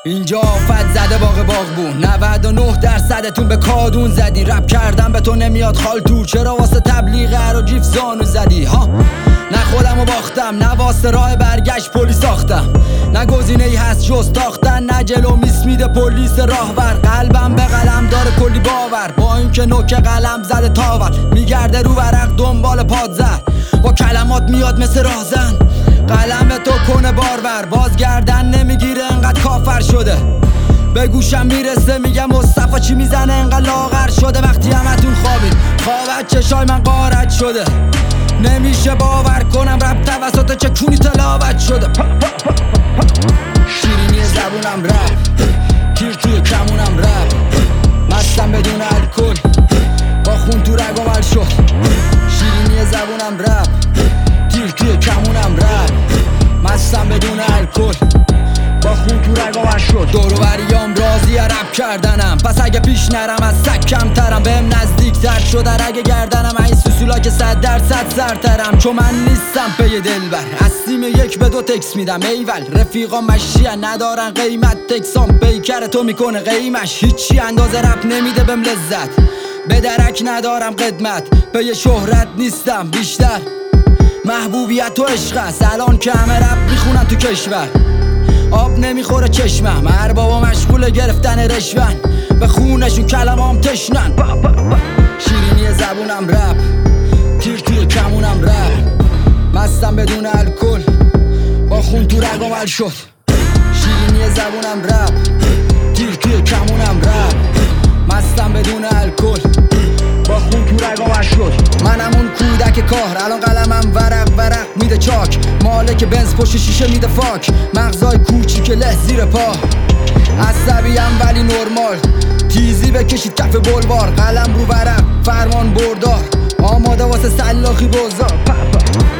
اینجا آفت زده باغبون 99% به کادون زدی. رپ کردم به تو نمیاد خالتو، چرا واسه تبلیغ و جیف زانو زدی ها؟ نه خودمو باختم، نه واسه راه برگشت پلی ساختم، نه گزینه ای هست جز تاختن، نه جلو میس میده پلیس راهور. قلبم به قلم داره کلی باور، با اینکه نوک قلم زده تاور، میگرده رو ورق دنبال پادزر، با کلمات میاد مثل راهزن. قلم تو کنه بارور، بازگردن نمیگیره انقدر کافر شده. به گوشم میرسه میگم مصطفی چی میزنه انقدر لاغر شده. وقتی همتون خوابید خوابت چشای من غارت شده، نمیشه باور کنم رپ توسط چه کونی تلاوت شده. شیرینی زبونم رپ، تیر توی کمونم رپ، مستم بدون الکل، با خون تو رگم حل شد. شیرینی زبونم رپ، تیر توی کمونم رپ، مستم بدون الکل، با خون تو رگم حل شد. دور و بریام راضی رپ کردنم، پس اگه پیش نرم از سگ کمترم، بهم نزدیک تر شده اگه گردنم این سوسولا که 100% سرترم. چون من نیستم پی دلبر، از سیم 1 به 2 تکس میدم ایول. رفیقا مشیان ندارن قیمت، تکسام پیکر تو میکنه قیمش. هیچی اندازه رپ نمیده بهم لذت، به درک ندارم قدمت، پی شهرت نیستم بیشتر محبوبیت و عشق است. الان که همه رپ میخونن تو کشور، آب نمیخوره چشمم، هر بابا مشغول گرفتن رشون، به خونشون کلمام تشنن. شیرینی زبونم رپ، تیر توی کمونم رپ، مستم بدون الکل، با خون تو رگم حل شد. شیرینی زبونم رپ، تیر توی کمونم رپ، مستم بدون الکل، با خون تو رگم حل شد. منم اون کودک کار، الان قلمم ورق میده چاک، مالک بنز پشت شیشه میده فاک، مغزای کوچیک له زیر پا. عصبیم ولی نرمال، تیزی بکشید کف بلوار، قلم رو ورق فرمان بردار، آماده واسه سلاخی بزار.